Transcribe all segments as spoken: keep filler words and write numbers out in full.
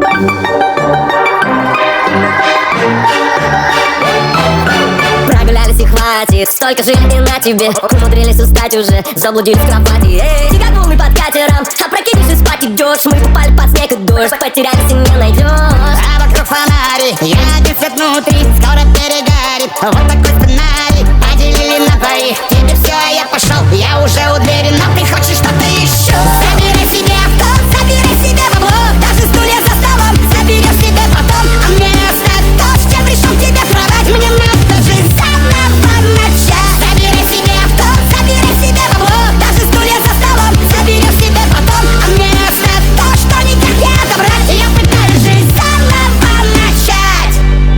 Прогулялись и хватит, столько жизни на тебе. Умудрились устать уже, заблудились в кровати. Эй, ты как волны под катером, опрокинешь и спать идешь. Мы попали под снег и дождь, потерялись и не найдешь. А вокруг фонари, я один свет внутри, скоро перегорит. Вот такой сценарий, поделили на двоих. Тебе все, а я пошел, я уже у двери, но ты хочешь что-то еще. Забирай себе авто, забирай себе бабло, даже стулья за столом заберешь себе потом. А мне оставь то, с чем пришел к тебе в кровать. Мне надо жить заново начать. Забирай себе авто, забирай себе бабло, даже стулья за столом заберешь себе потом. А мне оставь то, что никак не отобрать. Я пытаюсь жить заново начать.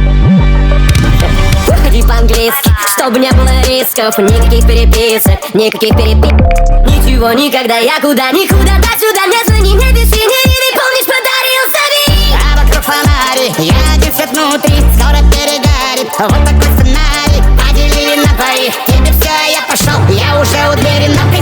Уходи по-английски, чтобы не было рисков. Никаких переписок, никаких перепи... Ничего, никогда, я куда, никуда. До сюда не звони, не пиши, не иди, помнишь, подарил совет. А вокруг фонари, я один свет внутри, скоро перегорит. Вот такой сценарий, поделили на двоих. Тебе все, а я пошел, я уже у двери, но ты